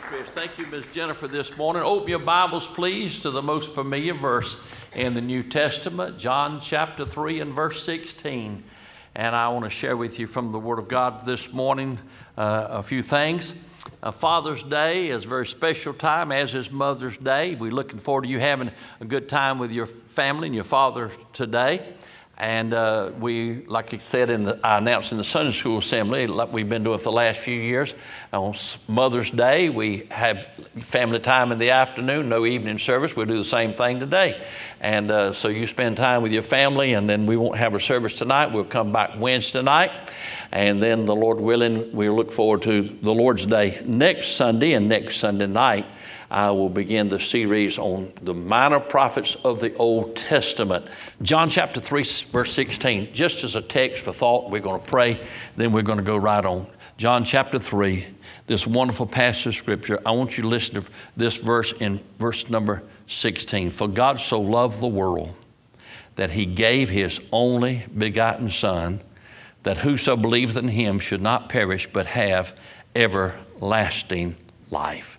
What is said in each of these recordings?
Chris. Thank you, Ms. Jennifer, this morning. Open your Bibles, please, to the most familiar verse in the New Testament, John chapter 3 and verse 16. And I want to share with you from the Word of God this morning a few things. Father's Day is a very special time, as is Mother's Day. We're looking forward to you having a good time with your family and your father today. And we, like I said, I announced in the Sunday School Assembly, like we've been doing for the last few years, on Mother's Day, we have family time in the afternoon, no evening service. We'll do the same thing today. And so you spend time with your family, and then we won't have a service tonight. We'll come back Wednesday night. And then, the Lord willing, we'll look forward to the Lord's Day next Sunday, and next Sunday night, I will begin the series on the minor prophets of the Old Testament. John chapter 3, verse 16, just as a text for thought, we're going to pray, then we're going to go right on. John chapter 3, this wonderful passage of Scripture. I want you to listen to this verse in verse number 16. For God so loved the world that he gave his only begotten Son, that whoso believeth in him should not perish but have everlasting life.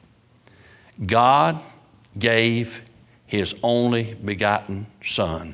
God gave his only begotten Son.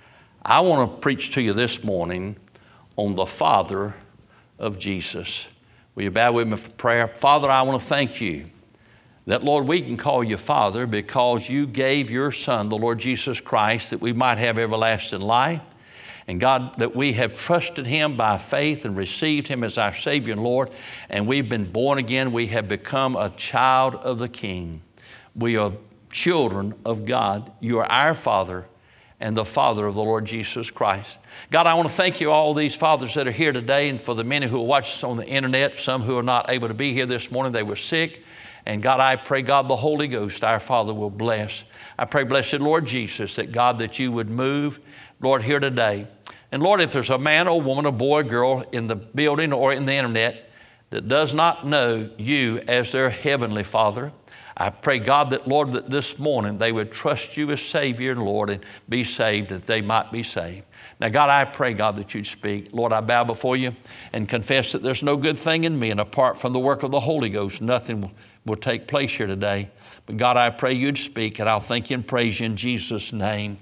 I want to preach to you this morning on the Father of Jesus. Will you bow with me for prayer? Father, I want to thank you that, Lord, we can call you Father because you gave your Son, the Lord Jesus Christ, that we might have everlasting life. And God, that we have trusted him by faith and received him as our Savior and Lord, and we've been born again. We have become a child of the King. We are children of God. You are our Father and the Father of the Lord Jesus Christ. God, I want to thank you, all these fathers that are here today, and for the many who watch us on the internet, some who are not able to be here this morning. They were sick. And God, I pray, God, the Holy Ghost, our Father, will bless. I pray, blessed Lord Jesus, that God, that you would move, Lord, here today. And Lord, if there's a man or woman, a boy or girl in the building or in the internet that does not know you as their heavenly Father, I pray, God, that, Lord, that this morning they would trust you as Savior and Lord and be saved, that they might be saved. Now, God, I pray, God, that you'd speak. Lord, I bow before you and confess that there's no good thing in me, and apart from the work of the Holy Ghost, nothing will take place here today. But God, I pray you'd speak, and I'll thank you and praise you in Jesus' name.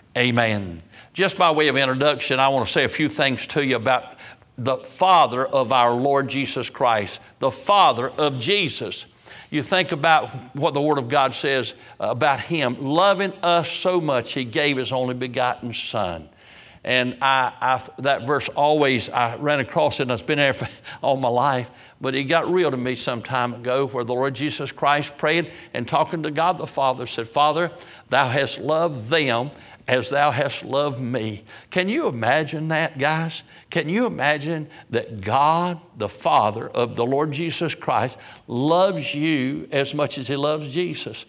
Amen. Just by way of introduction, I want to say a few things to you about the Father of our Lord Jesus Christ, the Father of Jesus. You think about what the Word of God says about him, loving us so much, he gave his only begotten Son. And that verse always, I ran across it, and it's been there for all my life, but it got real to me some time ago, where the Lord Jesus Christ prayed and talking to God the Father said, Father, thou hast loved them as thou hast loved me. Can you imagine that, guys? Can you imagine that God, the Father of the Lord Jesus Christ, loves you as much as he loves Jesus?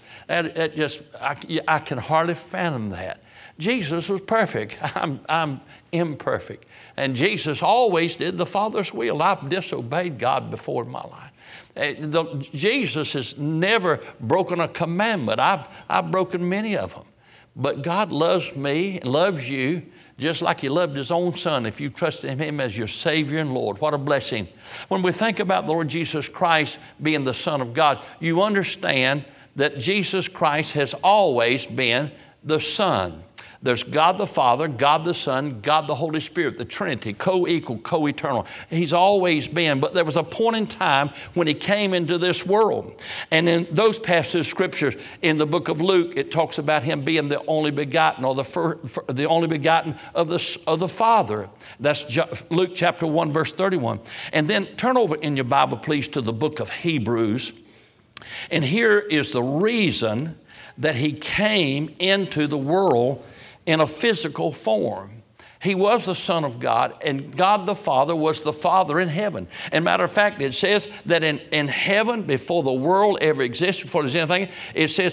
I can hardly fathom that. Jesus was perfect. I'm imperfect. And Jesus always did the Father's will. I've disobeyed God before in my life. Jesus has never broken a commandment. I've broken many of them. But God loves me and loves you just like he loved his own Son if you trusted him as your Savior and Lord. What a blessing. When we think about the Lord Jesus Christ being the Son of God, you understand that Jesus Christ has always been the Son. There's God the Father, God the Son, God the Holy Spirit, the Trinity, co-equal, co-eternal. He's always been, but there was a point in time when he came into this world. And in those passages of Scriptures, in the book of Luke, it talks about him being the only begotten, or the only begotten of the Father. That's Luke chapter 1, verse 31. And then turn over in your Bible, please, to the book of Hebrews. And here is the reason that he came into the world in a physical form. He was the Son of God, and God the Father was the Father in heaven. And matter of fact, it says that in heaven, before the world ever existed, before there's anything, it says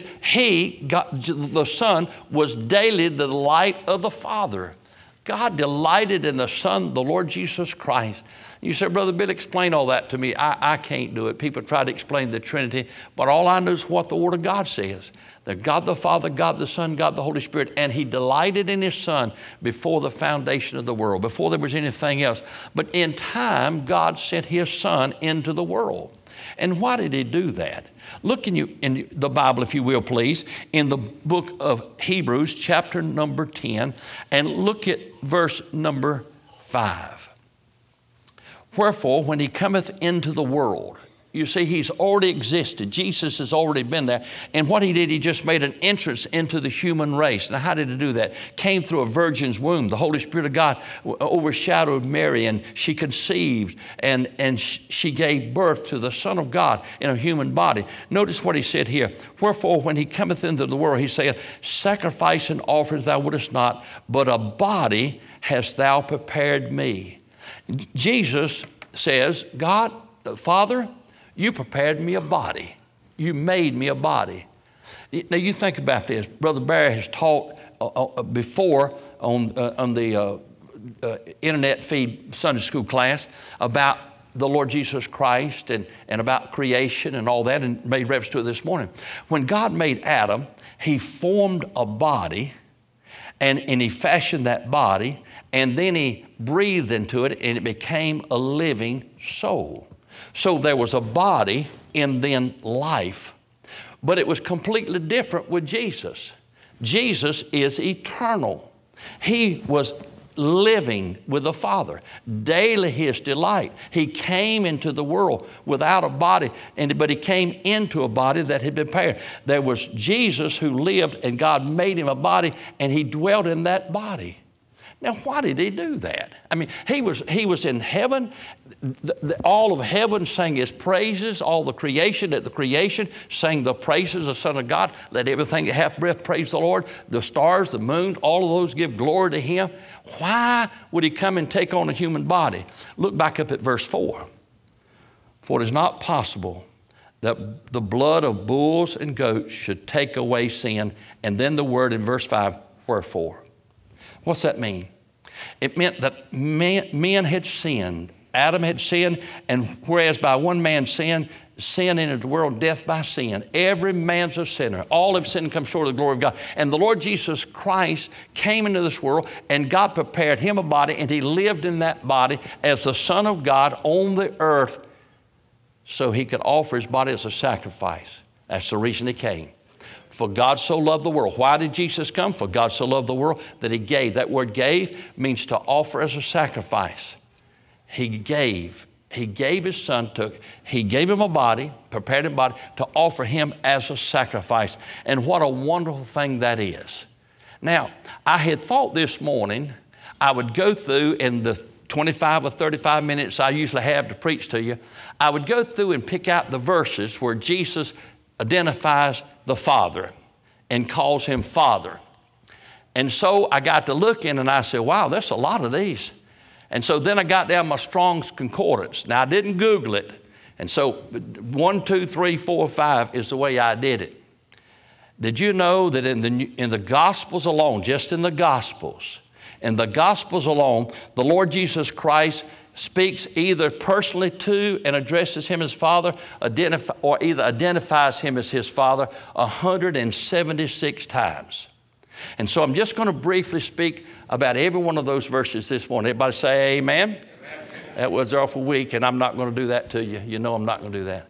the Son was daily the delight of the Father. God delighted in the Son, the Lord Jesus Christ. You say, Brother Bill, explain all that to me. I can't do it. People try to explain the Trinity, but all I know is what the Word of God says. That God the Father, God the Son, God the Holy Spirit, and he delighted in his Son before the foundation of the world, before there was anything else. But in time, God sent his Son into the world. And why did he do that? Look in the Bible, if you will, please, in the book of Hebrews, chapter number 10, and look at verse number 5. Wherefore, when he cometh into the world, you see, he's already existed. Jesus has already been there. And what he did, he just made an entrance into the human race. Now, how did he do that? Came through a virgin's womb. The Holy Spirit of God overshadowed Mary, and she conceived, and she gave birth to the Son of God in a human body. Notice what he said here. Wherefore, when he cometh into the world, he saith, sacrifice and offerings thou wouldest not, but a body hast thou prepared me. Jesus says, God, Father, you prepared me a body. You made me a body. Now you think about this. Brother Barry has taught before on the internet feed Sunday school class about the Lord Jesus Christ and about creation and all that, and made reference to it this morning. When God made Adam, he formed a body, and he fashioned that body, and then he breathed into it, and it became a living soul. So there was a body and then life, but it was completely different with Jesus. Jesus is eternal. He was living with the Father, daily his delight. He came into the world without a body, but he came into a body that had been prepared. There was Jesus who lived, and God made him a body, and he dwelt in that body. Now, why did he do that? I mean, he was in heaven. All of heaven sang his praises. All the creation at the creation sang the praises of the Son of God. Let everything that hath breath praise the Lord. The stars, the moon, all of those give glory to him. Why would he come and take on a human body? Look back up at verse 4. For it is not possible that the blood of bulls and goats should take away sin. And then the word in verse 5, wherefore. What's that mean? It meant that men had sinned. Adam had sinned, and whereas by one man's sin entered the world, death by sin. Every man's a sinner. All have sinned and come short of the glory of God. And the Lord Jesus Christ came into this world, and God prepared him a body, and he lived in that body as the Son of God on the earth so he could offer his body as a sacrifice. That's the reason he came. For God so loved the world. Why did Jesus come? For God so loved the world that he gave. That word gave means to offer as a sacrifice. He gave his son, he gave him a body, prepared a body to offer him as a sacrifice. And what a wonderful thing that is. Now, I had thought this morning I would go through in the 25 or 35 minutes I usually have to preach to you, I would go through and pick out the verses where Jesus identifies the Father and calls him Father. And so I got to looking and I said, wow, there's a lot of these. And so then I got down my Strong's Concordance. Now I didn't Google it. And so 1, 2, 3, 4, 5 is the way I did it. Did you know that in the Gospels alone, just in the Gospels alone, the Lord Jesus Christ speaks either personally to and addresses him as Father, or either identifies him as his Father 176 times. And so I'm just going to briefly speak about every one of those verses this morning. Everybody say amen. Amen. That was awful weak, and I'm not going to do that to you. You know I'm not going to do that.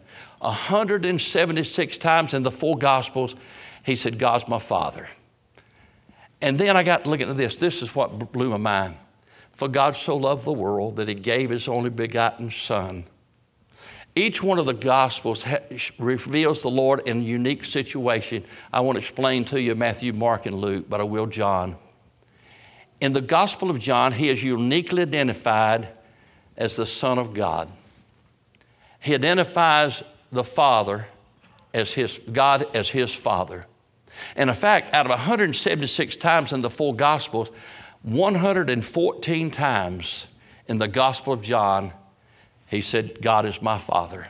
176 times in the 4 Gospels, he said, God's my Father. And then I got to look at this. This is what blew my mind. For God so loved the world that he gave his only begotten Son. Each one of the Gospels reveals the Lord in a unique situation. I won't explain to you Matthew, Mark, and Luke, but I will John. In the Gospel of John, he is uniquely identified as the Son of God. He identifies the Father as God as his Father. And in fact, out of 176 times in the 4 Gospels, 114 times in the Gospel of John, he said, God is my Father.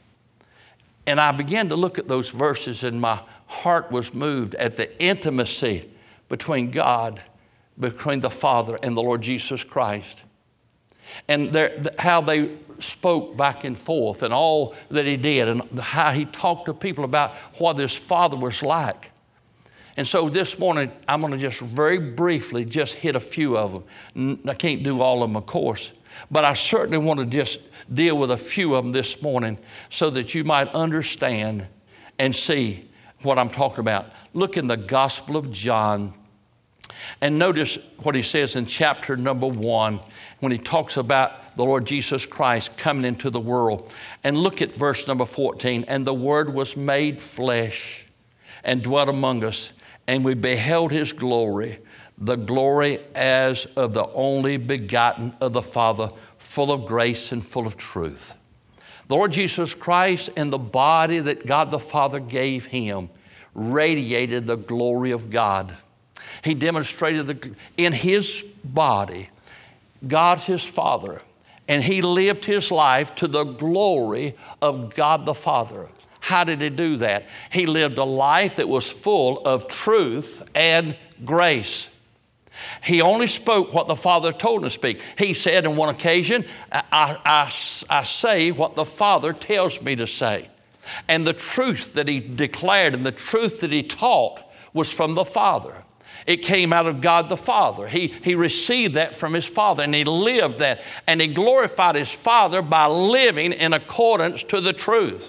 And I began to look at those verses, and my heart was moved at the intimacy between God, between the Father and the Lord Jesus Christ. And how they spoke back and forth, and all that he did, and how he talked to people about what his Father was like. And so this morning, I'm going to just very briefly just hit a few of them. I can't do all of them, of course. But I certainly want to just deal with a few of them this morning so that you might understand and see what I'm talking about. Look in the Gospel of John and notice what he says in chapter number 1 when he talks about the Lord Jesus Christ coming into the world. And look at verse number 14. And the Word was made flesh and dwelt among us, and we beheld his glory, the glory as of the only begotten of the Father, full of grace and full of truth. The Lord Jesus Christ and the body that God the Father gave him radiated the glory of God. He demonstrated in his body, God his Father, and he lived his life to the glory of God the Father. How did he do that? He lived a life that was full of truth and grace. He only spoke what the Father told him to speak. He said on one occasion, I say what the Father tells me to say. And the truth that he declared and the truth that he taught was from the Father. It came out of God the Father. He received that from his Father, and he lived that. And he glorified his Father by living in accordance to the truth.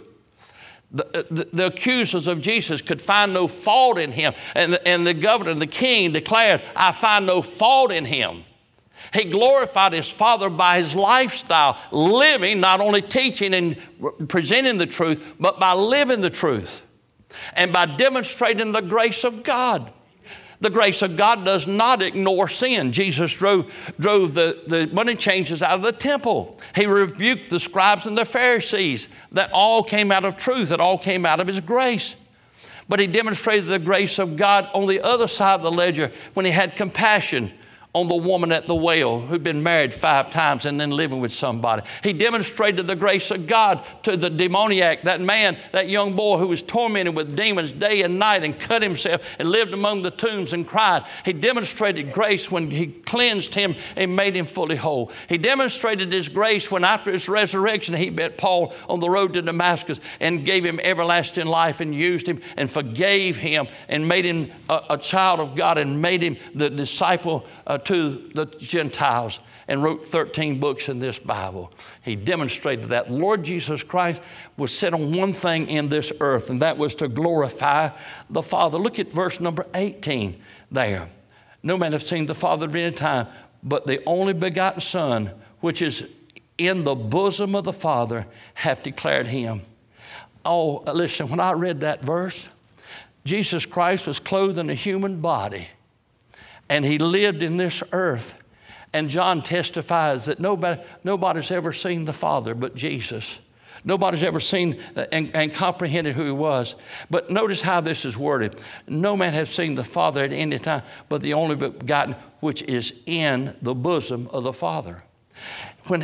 The accusers of Jesus could find no fault in him. And the governor and the king declared, I find no fault in him. He glorified his Father by his lifestyle, living, not only teaching and presenting the truth, but by living the truth and by demonstrating the grace of God. The grace of God does not ignore sin. Jesus drove the money changers out of the temple. He rebuked the scribes and the Pharisees. That all came out of truth. It all came out of his grace. But he demonstrated the grace of God on the other side of the ledger when he had compassion on the woman at the well who'd been married 5 times and then living with somebody. He demonstrated the grace of God to the demoniac, that man, that young boy who was tormented with demons day and night and cut himself and lived among the tombs and cried. He demonstrated grace when he cleansed him and made him fully whole. He demonstrated his grace when after his resurrection he met Paul on the road to Damascus and gave him everlasting life and used him and forgave him and made him a child of God and made him the disciple to the Gentiles and wrote 13 books in this Bible. He demonstrated that Lord Jesus Christ was set on one thing in this earth, and that was to glorify the Father. Look at verse number 18 there. No man hath seen the Father at any time, but the only begotten Son, which is in the bosom of the Father, hath declared him. Oh, listen, when I read that verse, Jesus Christ was clothed in a human body. And he lived in this earth. And John testifies that nobody's ever seen the Father but Jesus. Nobody's ever seen and comprehended who he was. But notice how this is worded. No man has seen the Father at any time but the only begotten, which is in the bosom of the Father. When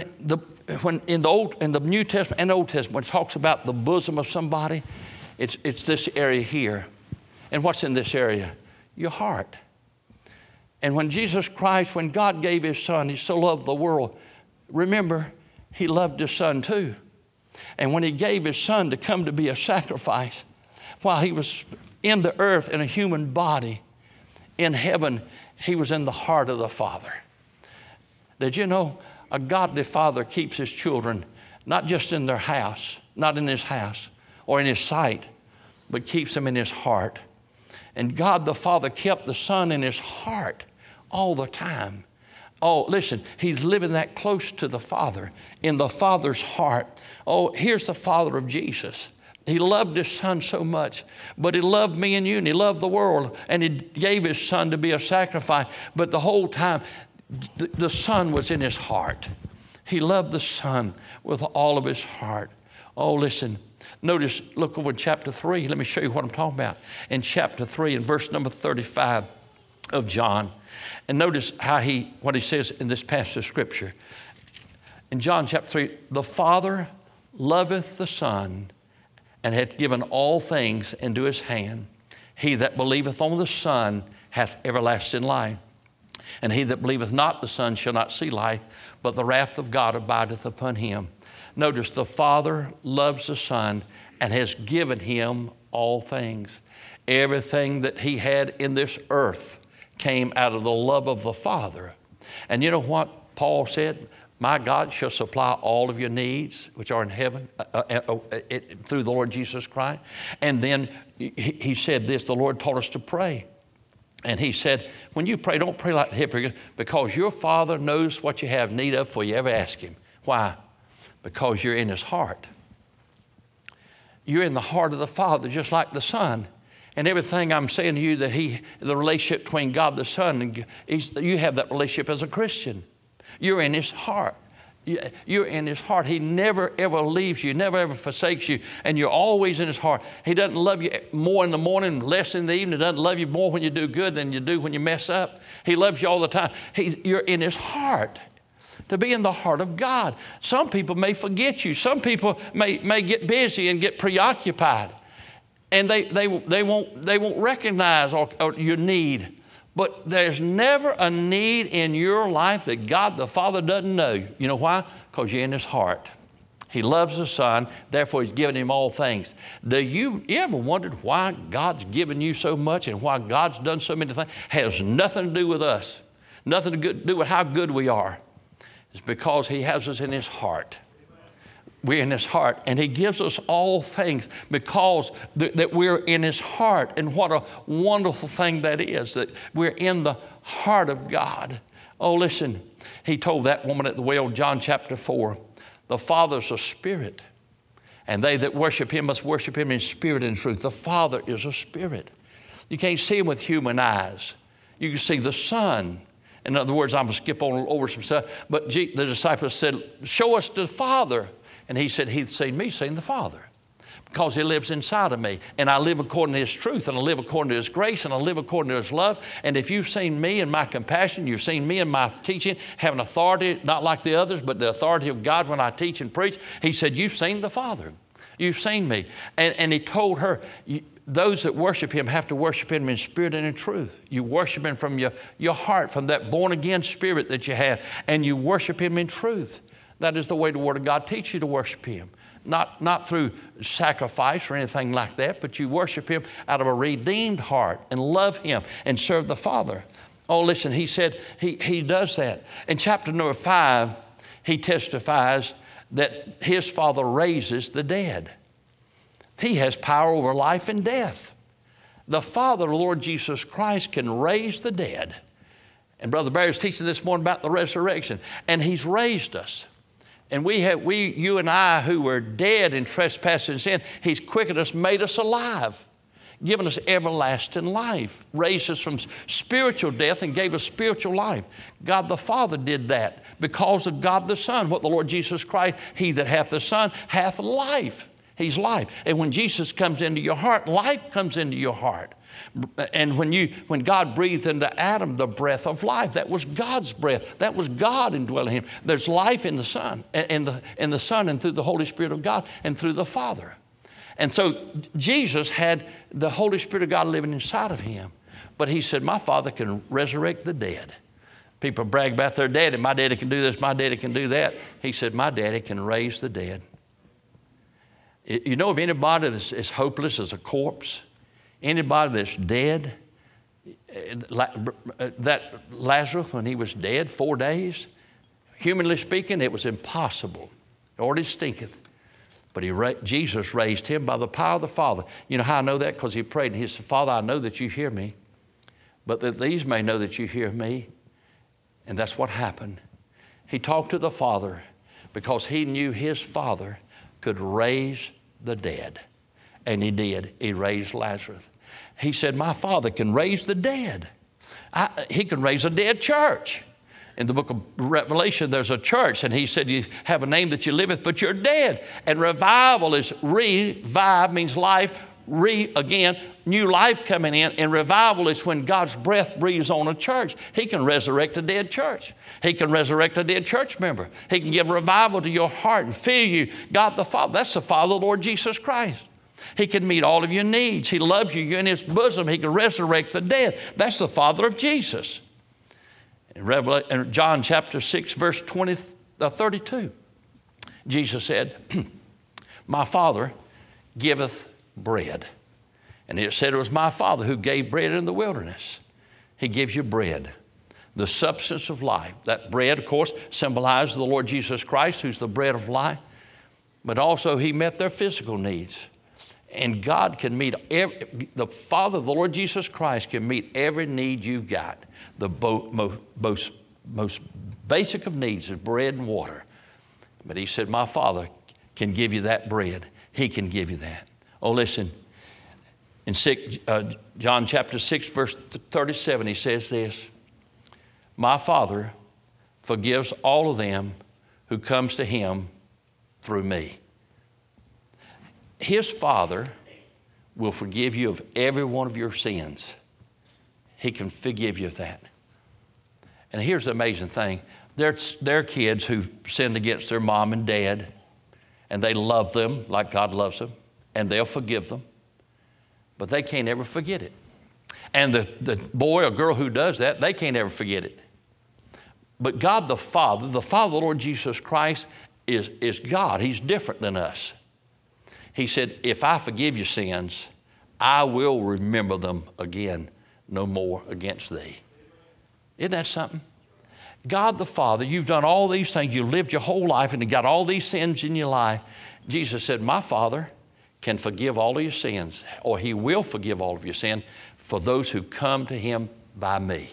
in the New Testament and Old Testament, when it talks about the bosom of somebody, it's this area here. And what's in this area? Your heart. And when Jesus Christ, when God gave his Son, he so loved the world. Remember, he loved his Son too. And when he gave his Son to come to be a sacrifice, while he was in the earth in a human body, in heaven, he was in the heart of the Father. Did you know a godly father keeps his children not just in their house, not in his house or in his sight, but keeps them in his heart. And God the Father kept the Son in his heart all the time. Oh, listen, he's living that close to the Father, in the Father's heart. Oh, here's the Father of Jesus. He loved his Son so much, but he loved me and you, and he loved the world, and he gave his Son to be a sacrifice. But the whole time, the Son was in his heart. He loved the Son with all of his heart. Oh, listen, notice, look over in chapter 3. Let me show you what I'm talking about. In chapter 3, in verse number 35 of John. And notice what he says in this passage of Scripture. In John chapter 3, the Father loveth the Son, and hath given all things into his hand. He that believeth on the Son hath everlasting life. And he that believeth not the Son shall not see life, but the wrath of God abideth upon him. Notice the Father loves the Son and has given him all things. Everything that he had in this earth came out of the love of the Father. And you know what Paul said? my God shall supply all of your needs which are in heaven through the Lord Jesus Christ. And then he said this, the Lord taught us to pray. And he said, when you pray, don't pray like the hypocrite, because your Father knows what you have need of before you ever ask him. Why? Because you're in his heart. You're in the heart of the Father, just like the Son. And everything I'm saying to you, that the relationship between God the Son, you have that relationship as a Christian. You're in his heart. You're in his heart. He never, ever leaves you, never, ever forsakes you, and you're always in his heart. He doesn't love you more in the morning, less in the evening. He doesn't love you more when you do good than you do when you mess up. He loves you all the time. You're in his heart. To be in the heart of God. Some people may forget you. Some people may get busy and get preoccupied, and they won't recognize your need. But there's never a need in your life that God the Father doesn't know. You know why? Because you're in his heart. He loves the Son, therefore he's given him all things. You ever wondered why God's given you so much and why God's done so many things? Has nothing to do with us. Nothing to do with how good we are. It's because he has us in his heart. We're in his heart, and he gives us all things because that we're in his heart. And what a wonderful thing that is, that we're in the heart of God. Oh, listen, he told that woman at the well, John chapter 4, the Father's a spirit, and they that worship him must worship him in spirit and truth. The Father is a spirit. You can't see him with human eyes. You can see the Son. In other words, I'm going to skip on over some stuff, but the disciples said, show us the Father. And he said, he's seen me, seen the Father, because he lives inside of me. And I live according to his truth, and I live according to his grace, and I live according to his love. And if you've seen me in my compassion, you've seen me in my teaching, having authority, not like the others, but the authority of God when I teach and preach, he said, you've seen the Father. You've seen me. And he told her, those that worship him have to worship him in spirit and in truth. You worship him from your heart, from that born-again spirit that you have, and you worship him in truth. That is the way the Word of God teaches you to worship him. Not through sacrifice or anything like that, but you worship him out of a redeemed heart and love him and serve the Father. Oh, listen, he said he does that. In chapter number 5, he testifies that his Father raises the dead. He has power over life and death. The Father, the Lord Jesus Christ, can raise the dead. And Brother Barry's teaching this morning about the resurrection. And he's raised us. And you and I, who were dead in trespass and sin, he's quickened us, made us alive, given us everlasting life, raised us from spiritual death and gave us spiritual life. God the Father did that because of God the Son. What the Lord Jesus Christ, he that hath the Son hath life. He's life. And when Jesus comes into your heart, life comes into your heart. And when God breathed into Adam the breath of life, that was God's breath. That was God indwelling him. There's life in the Son, in the Son, and through the Holy Spirit of God, and through the Father. And so Jesus had the Holy Spirit of God living inside of him. But he said, my Father can resurrect the dead. People brag about their daddy. My daddy can do this, my daddy can do that. He said, my daddy can raise the dead. You know of anybody that's as hopeless as a corpse? Anybody that's dead? That Lazarus, when he was dead 4 days, humanly speaking, it was impossible. Lord, it stinketh. But Jesus raised him by the power of the Father. You know how I know that? Because he prayed and he said, Father, I know that you hear me, but that these may know that you hear me. And that's what happened. He talked to the Father because he knew his Father could raise the dead. And he did. He raised Lazarus. He said, my Father can raise the dead. He can raise a dead church. In the book of Revelation, there's a church, and he said, you have a name that you live with, but you're dead. And revival is revive, means life, again, new life coming in. And revival is when God's breath breathes on a church. He can resurrect a dead church. He can resurrect a dead church member. He can give revival to your heart and fill you. God the Father, that's the Father of the Lord Jesus Christ. He can meet all of your needs. He loves you. You're in his bosom. He can resurrect the dead. That's the Father of Jesus. In John chapter 6, verse 32, Jesus said, my Father giveth bread. And it said it was my Father who gave bread in the wilderness. He gives you bread. the substance of life. That bread, of course, symbolized the Lord Jesus Christ, who's the bread of life. But also He met their physical needs. And God can meet, the Father, the Lord Jesus Christ, can meet every need you've got. The most basic of needs is bread and water. But He said, my Father can give you that bread. He can give you that. Oh, listen, in John chapter 6, verse 37, He says this, my Father forgives all of them who comes to Him through me. His Father will forgive you of every one of your sins. He can forgive you of that. And here's the amazing thing. There are kids who sinned against their mom and dad, and they love them like God loves them, and they'll forgive them, but they can't ever forget it. And the boy or girl who does that, they can't ever forget it. But God the Father, the Lord Jesus Christ, is God. He's different than us. He said, if I forgive your sins, I will remember them again no more against thee. Isn't that something? God the Father, you've done all these things. You've lived your whole life and you got all these sins in your life. Jesus said, my Father can forgive all of your sins, or He will forgive all of your sin for those who come to Him by me.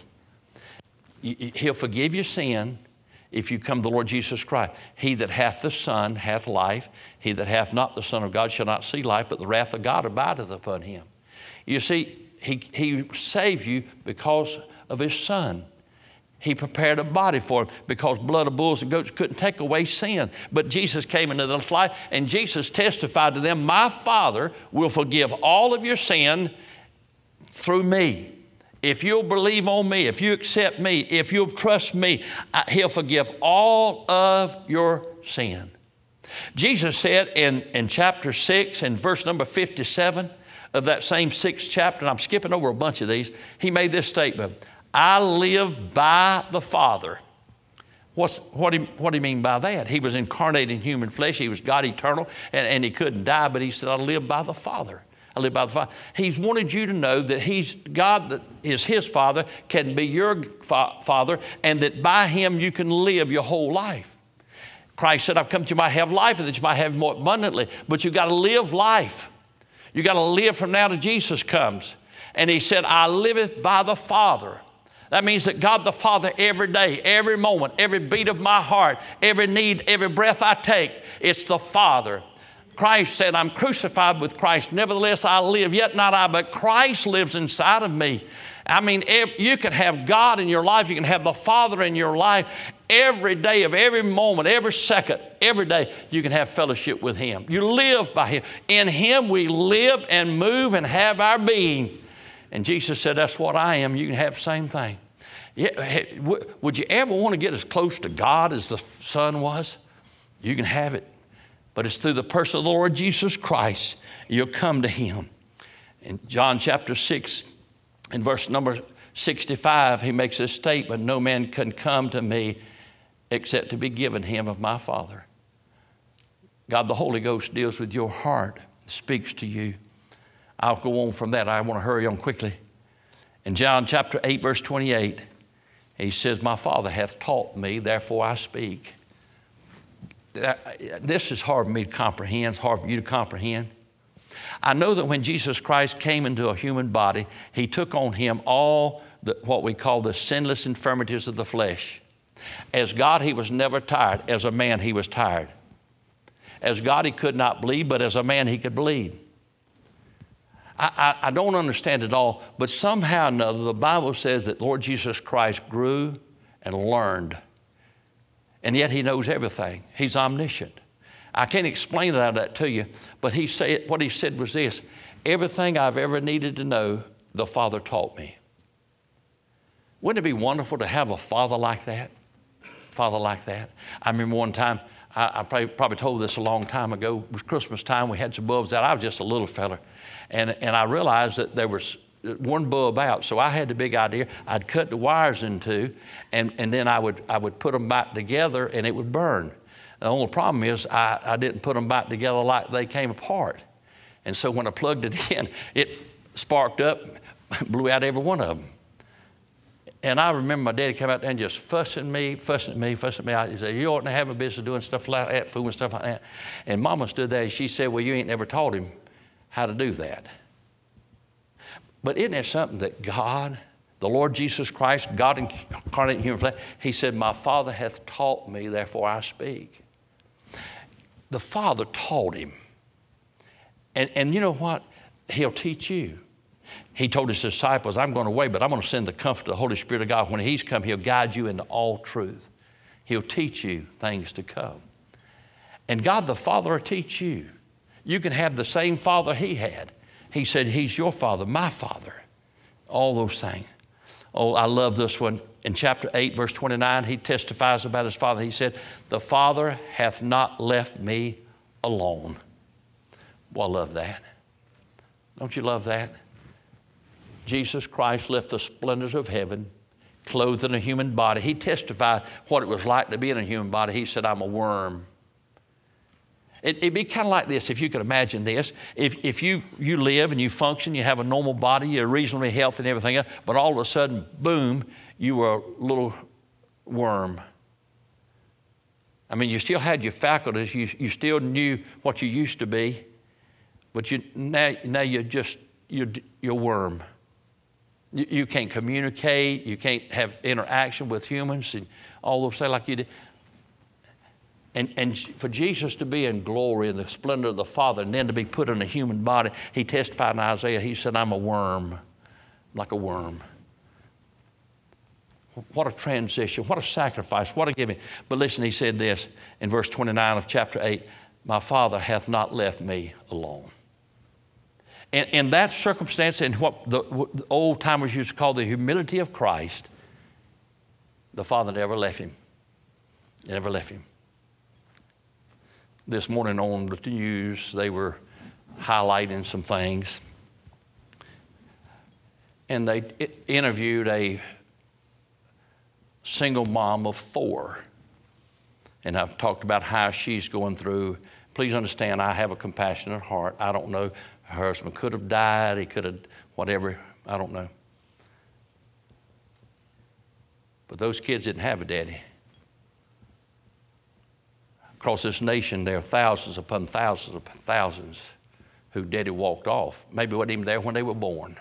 He'll forgive your sin if you come to the Lord Jesus Christ. He that hath the Son hath life. He that hath not the Son of God shall not see life, but the wrath of God abideth upon him. You see, He saved you because of His Son. He prepared a body for him because blood of bulls and goats couldn't take away sin. But Jesus came into this life, and Jesus testified to them, my Father will forgive all of your sin through me. If you'll believe on me, if you accept me, if you'll trust me, He'll forgive all of your sin. Jesus said in chapter 6 and verse number 57 of that same 6th chapter, and I'm skipping over a bunch of these, He made this statement, I live by the Father. What do you mean by that? He was incarnate in human flesh. He was God eternal, and He couldn't die, but He said, I live by the Father. I live by the Father. He's wanted you to know that He's God that is His Father can be your Father, and that by Him you can live your whole life. Christ said, I've come that you might have life and that you might have more abundantly, but you've got to live life. You've got to live from now till Jesus comes. And He said, I liveth by the Father. That means that God the Father every day, every moment, every beat of my heart, every need, every breath I take, it's the Father. Christ said, I'm crucified with Christ. Nevertheless, I live, yet not I, but Christ lives inside of me. I mean, you can have God in your life. You can have the Father in your life. Every day of every moment, every second, every day, you can have fellowship with Him. You live by Him. In Him we live and move and have our being. And Jesus said, that's what I am. You can have the same thing. Would you ever want to get as close to God as the Son was? You can have it. But it's through the person of the Lord Jesus Christ you'll come to Him. In John chapter 6, in verse number 65, He makes this statement, no man can come to me except to be given him of my Father. God, the Holy Ghost deals with your heart, speaks to you. I'll go on from that. I want to hurry on quickly. In John chapter 8, verse 28, He says, my Father hath taught me, therefore I speak. This is hard for me to comprehend. It's hard for you to comprehend. I know that when Jesus Christ came into a human body, He took on Him all what we call the sinless infirmities of the flesh. As God, He was never tired. As a man, He was tired. As God, He could not bleed, but as a man, He could bleed. I don't understand it all, but somehow or another, the Bible says that Lord Jesus Christ grew and learned. And yet He knows everything. He's omniscient. I can't explain that to you, but what He said was this, everything I've ever needed to know, the Father taught me. Wouldn't it be wonderful to have a Father like that? Father like that. I remember one time, I probably told this a long time ago, it was Christmas time, we had some bulbs out. I was just a little fella. And I realized that there was one bulb out, so I had the big idea. I'd cut the wires in two, and then I would put them back together, and it would burn. The only problem is I didn't put them back together like they came apart. And so when I plugged it in, it sparked up, blew out every one of them. And I remember my daddy came out there and just fussing at me. He said, you oughtn't to have a business doing stuff like that, fooling stuff like that. And Mama stood there and she said, well, you ain't never taught him how to do that. But isn't it something that God, the Lord Jesus Christ, God incarnate in human flesh, he said, my Father hath taught me, therefore I speak. The Father taught him. And you know what? He'll teach you. He told his disciples, I'm going away, but I'm going to send the Comforter, the Holy Spirit of God. When he's come, he'll guide you into all truth. He'll teach you things to come. And God the Father will teach you. You can have the same Father he had. He said, he's your Father, my Father. All those things. Oh, I love this one. In chapter 8, verse 29, he testifies about his Father. He said, the Father hath not left me alone. Well, I love that. Don't you love that? Jesus Christ left the splendors of heaven, clothed in a human body. He testified what it was like to be in a human body. He said, I'm a worm. It'd be kind of like this, if you could imagine this. If you live and you function, you have a normal body, you're reasonably healthy and everything else, but all of a sudden, boom, you were a little worm. I mean, you still had your faculties. You still knew what you used to be, but now you're a worm. You can't communicate. You can't have interaction with humans and all those things like you did. And for Jesus to be in glory and the splendor of the Father and then to be put in a human body, he testified in Isaiah, he said, I'm a worm, like a worm. What a transition, what a sacrifice, what a giving. But listen, he said this in verse 29 of chapter 8, my Father hath not left me alone. In that circumstance, in what the old timers used to call the humility of Christ, the Father never left him. He never left him. This morning on the news, they were highlighting some things. And they interviewed a single mom of 4. And I've talked about how she's going through. Please understand, I have a compassionate heart. I don't know. Her husband could have died. He could have, whatever. I don't know. But those kids didn't have a daddy. Across this nation, there are thousands upon thousands who daddy walked off. Maybe wasn't even there when they were born.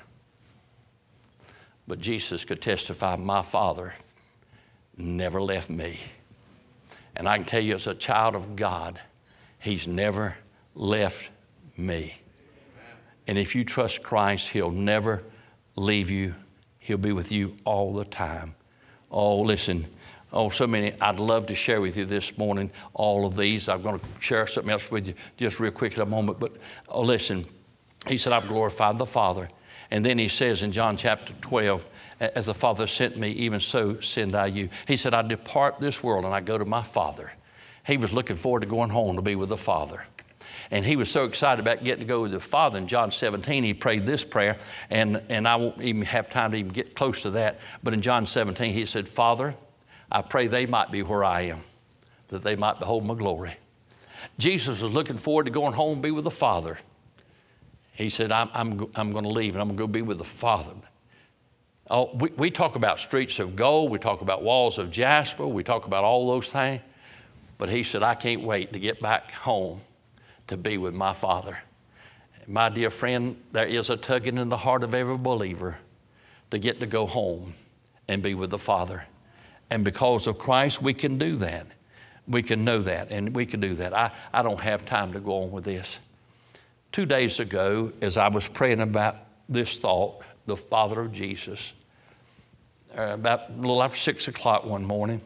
But Jesus could testify, my Father never left me. And I can tell you as a child of God, he's never left me. And if you trust Christ, he'll never leave you. He'll be with you all the time. Oh, listen. Oh, so many. I'd love to share with you this morning all of these. I'm going to share something else with you just real quick in a moment. But oh, listen. He said, I've glorified the Father. And then he says in John chapter 12, as the Father sent me, even so send I you. He said, I depart this world and I go to my Father. He was looking forward to going home to be with the Father. And he was so excited about getting to go with the Father. In John 17, he prayed this prayer, and I won't even have time to even get close to that. But in John 17, he said, Father, I pray they might be where I am, that they might behold my glory. Jesus was looking forward to going home and be with the Father. He said, I'm going to leave, and I'm going to go be with the Father. Oh, we talk about streets of gold. We talk about walls of jasper. We talk about all those things. But he said, I can't wait to get back home to be with my Father. My dear friend, there is a tugging in the heart of every believer to get to go home and be with the Father. And because of Christ, we can do that. We can know that, and we can do that. I don't have time to go on with this. 2 days ago, as I was praying about this thought, the Father of Jesus, about a little after 6 o'clock one morning,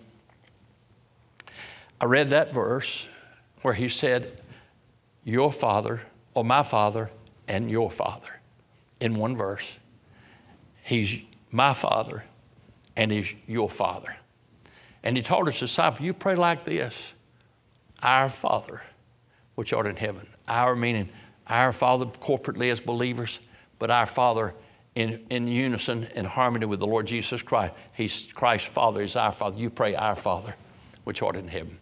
I read that verse where he said, your Father, or my Father, and your Father, in one verse. He's my Father, and he's your Father. And he told his disciples, you pray like this, our Father, which art in heaven. Our meaning our Father corporately as believers, but our Father in unison, in harmony with the Lord Jesus Christ. He's Christ's Father, is our Father. You pray, our Father, which art in heaven.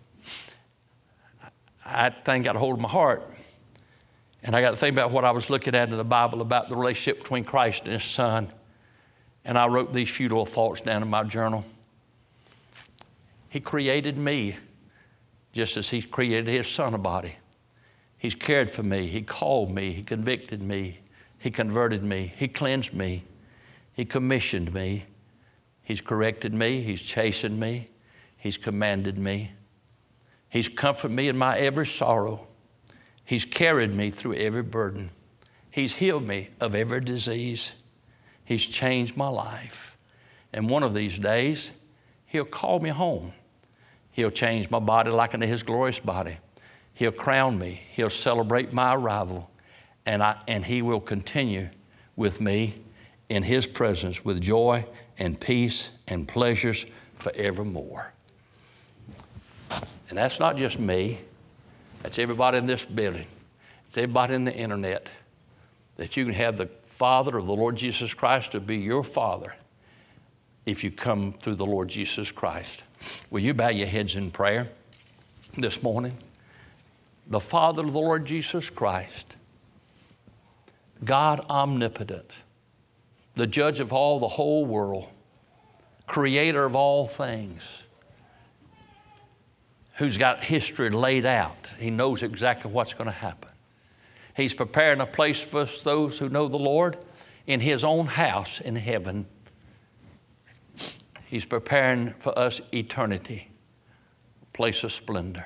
That thing got a hold of my heart. And I got to think about what I was looking at in the Bible about the relationship between Christ and his Son. And I wrote these few little thoughts down in my journal. He created me just as He created His Son a body. He's cared for me. He called me. He convicted me. He converted me. He cleansed me. He commissioned me. He's corrected me. He's chastened me. He's commanded me. He's comforted me in my every sorrow. He's carried me through every burden. He's healed me of every disease. He's changed my life. And one of these days, He'll call me home. He'll change my body like unto His glorious body. He'll crown me. He'll celebrate my arrival. And He will continue with me in His presence with joy and peace and pleasures forevermore. And that's not just me. That's everybody in this building. It's everybody in the internet. That you can have the Father of the Lord Jesus Christ to be your Father if you come through the Lord Jesus Christ. Will you bow your heads in prayer this morning? The Father of the Lord Jesus Christ, God omnipotent, the judge of all the whole world, creator of all things, who's got history laid out. He knows exactly what's going to happen. He's preparing a place for us, those who know the Lord, in His own house in heaven. He's preparing for us eternity, a place of splendor.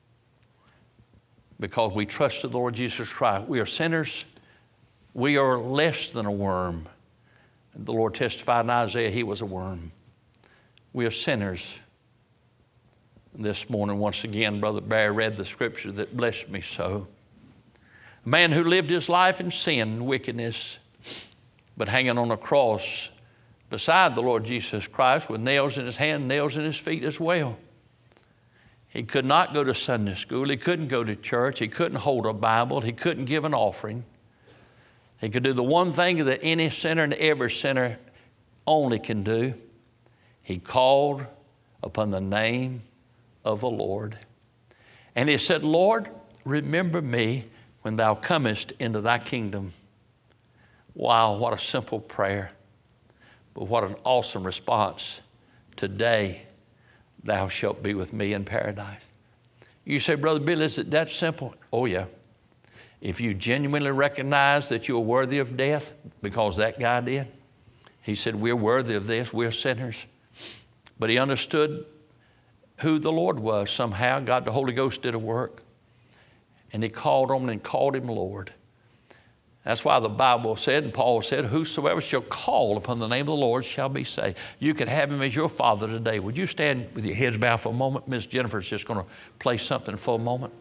Because we trusted the Lord Jesus Christ. We are sinners. We are less than a worm. The Lord testified in Isaiah He was a worm. We are sinners. This morning, once again, Brother Barry read the scripture that blessed me so. A man who lived his life in sin and wickedness, but hanging on a cross beside the Lord Jesus Christ with nails in His hand, nails in His feet as well. He could not go to Sunday school. He couldn't go to church. He couldn't hold a Bible. He couldn't give an offering. He could do the one thing that any sinner and every sinner only can do. He called upon the name of the Lord. And he said, Lord, remember me when thou comest into thy kingdom. Wow, what a simple prayer. But what an awesome response. Today, thou shalt be with me in paradise. You say, Brother Bill, is it that simple? Oh, yeah. If you genuinely recognize that you're worthy of death, because that guy did, he said, we're worthy of this, we're sinners. But he understood who the Lord was somehow. God, the Holy Ghost did a work. And he called on him and called him Lord. That's why the Bible said, and Paul said, whosoever shall call upon the name of the Lord shall be saved. You can have Him as your Father today. Would you stand with your heads bowed for a moment? Miss Jennifer's just going to play something for a moment.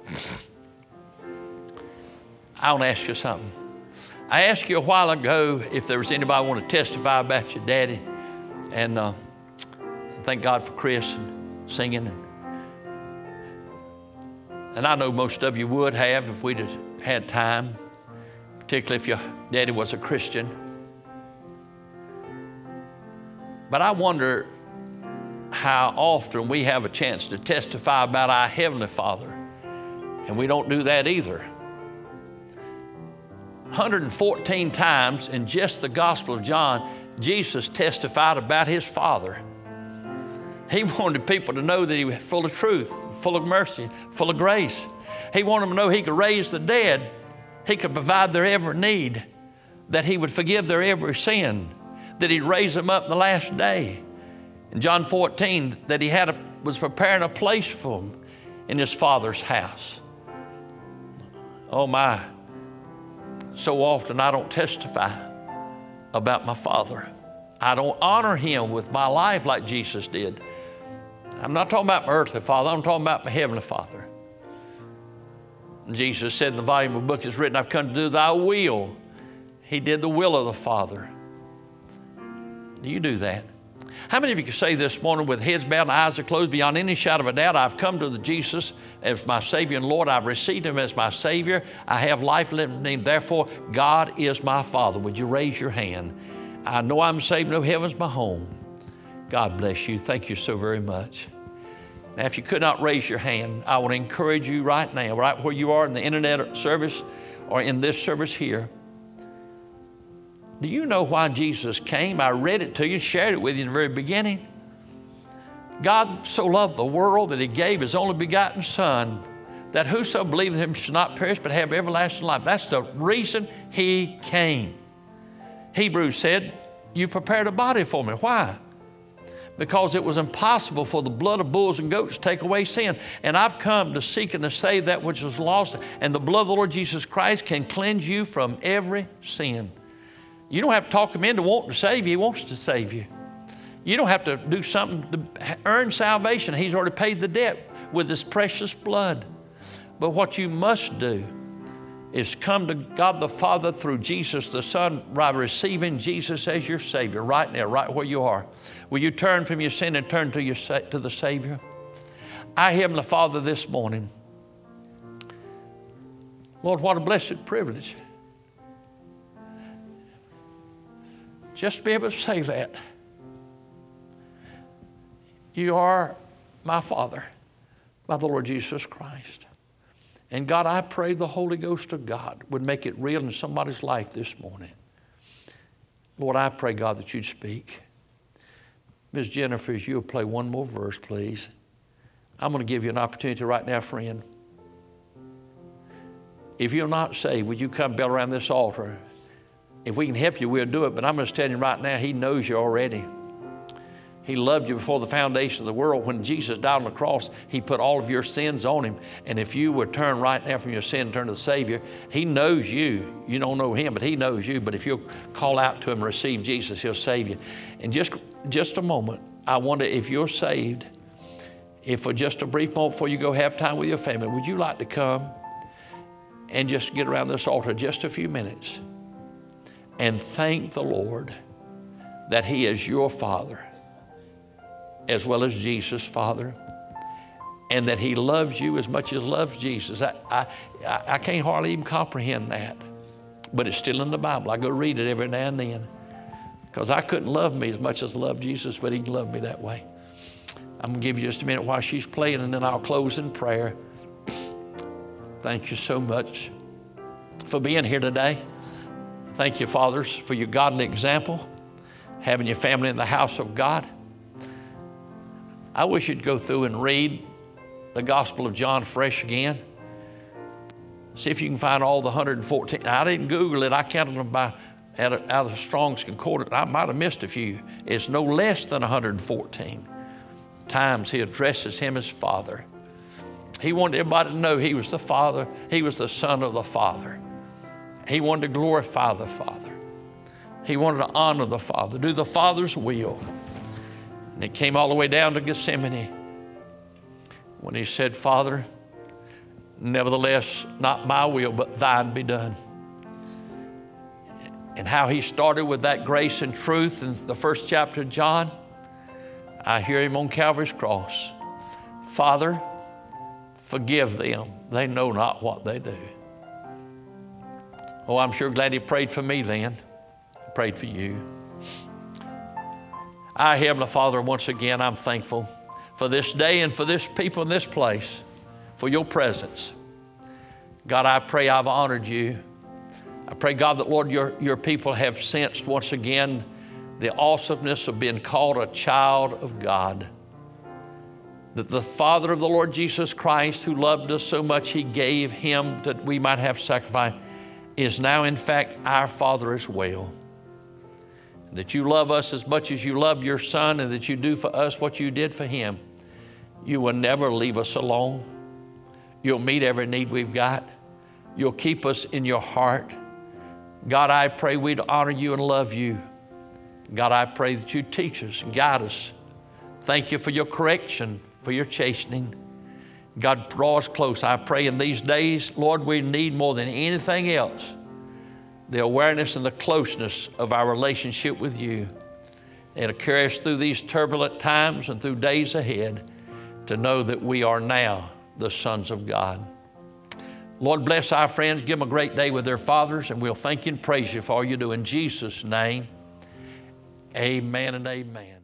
I want to ask you something. I asked you a while ago if there was anybody want to testify about your daddy. And thank God for Chris and singing. And I know most of you would have if we'd have had time, particularly if your daddy was a Christian. But I wonder how often we have a chance to testify about our Heavenly Father, and we don't do that either. 114 times in just the Gospel of John, Jesus testified about His Father. He wanted people to know that He was full of truth, full of mercy, full of grace. He wanted them to know He could raise the dead. He could provide their every need, that He would forgive their every sin, that He'd raise them up in the last day. In John 14, that He was preparing a place for them in His Father's house. Oh my, so often I don't testify about my Father. I don't honor Him with my life like Jesus did. I'm not talking about my earthly father, I'm talking about my Heavenly Father. Jesus said in the volume of the book is written, I've come to do thy will. He did the will of the Father. Do you do that? How many of you can say this morning with heads bowed and eyes are closed, beyond any shadow of a doubt, I've come to the Jesus as my Savior and Lord. I've received Him as my Savior. I have life living in Him. Therefore, God is my Father. Would you raise your hand? I know I'm saved. No, heaven's my home. God bless you. Thank you so very much. Now, if you could not raise your hand, I want to encourage you right now, right where you are in the internet service or in this service here. Do you know why Jesus came? I read it to you, shared it with you in the very beginning. God so loved the world that he gave his only begotten Son, that whoso believeth in him should not perish but have everlasting life. That's the reason he came. Hebrews said, you prepared a body for me. Why? Because it was impossible for the blood of bulls and goats to take away sin. And I've come to seek and to save that which was lost. And the blood of the Lord Jesus Christ can cleanse you from every sin. You don't have to talk him into wanting to save you. He wants to save you. You don't have to do something to earn salvation. He's already paid the debt with his precious blood. But what you must do is come to God the Father through Jesus the Son by receiving Jesus as your Savior right now, right where you are. Will you turn from your sin and turn to the Savior? Our Heavenly Father, this morning, Lord, what a blessed privilege just to be able to say that. You are my Father by the Lord Jesus Christ. And God, I pray the Holy Ghost of God would make it real in somebody's life this morning. Lord, I pray, God, that you'd speak. Ms. Jennifer, if you'll play one more verse, please. I'm going to give you an opportunity right now, friend. If you're not saved, would you come bail around this altar? If we can help you, we'll do it. But I'm going to tell you right now, he knows you already. He loved you before the foundation of the world. When Jesus died on the cross, he put all of your sins on him. And if you would turn right now from your sin and turn to the Savior, he knows you. You don't know him, but he knows you. But if you'll call out to him and receive Jesus, he'll save you. And just a moment, I wonder if you're saved, if for just a brief moment before you go have time with your family, would you like to come and just get around this altar just a few minutes and thank the Lord that he is your Father, as well as Jesus' Father, and that he loves you as much as loves Jesus. I can't hardly even comprehend that, but it's still in the Bible. I go read it every now and then, because I couldn't love me as much as I love Jesus, but he can love me that way. I'm going to give you just a minute while she's playing, and then I'll close in prayer. Thank you so much for being here today. Thank you, fathers, for your godly example, having your family in the house of God. I wish you'd go through and read the Gospel of John fresh again. See if you can find all the 114. Now, I didn't Google it. I counted them out of the Strong's Concordance. I might have missed a few. It's no less than 114 times he addresses him as Father. He wanted everybody to know he was the Father. He was the Son of the Father. He wanted to glorify the Father. He wanted to honor the Father, do the Father's will. And it came all the way down to Gethsemane when he said, Father, nevertheless, not my will, but thine be done. And how he started with that grace and truth in the first chapter of John. I hear him on Calvary's cross. Father, forgive them. They know not what they do. Oh, I'm sure glad he prayed for me then. He prayed for you. Our Heavenly Father, once again, I'm thankful for this day and for this people in this place, for your presence. God, I pray I've honored you. I pray, God, that, Lord, your people have sensed once again the awesomeness of being called a child of God. That the Father of the Lord Jesus Christ, who loved us so much, he gave him that we might have sacrifice, is now, in fact, our Father as well. That you love us as much as you love your Son, and that you do for us what you did for him. You will never leave us alone. You'll meet every need we've got. You'll keep us in your heart. God, I pray we'd honor you and love you. God, I pray that you teach us and guide us. Thank you for your correction, for your chastening. God, draw us close. I pray in these days, Lord, we need more than anything else the awareness and the closeness of our relationship with you. It'll carry us through these turbulent times and through days ahead to know that we are now the sons of God. Lord, bless our friends. Give them a great day with their fathers, and we'll thank you and praise you for all you do. In Jesus' name, amen and amen.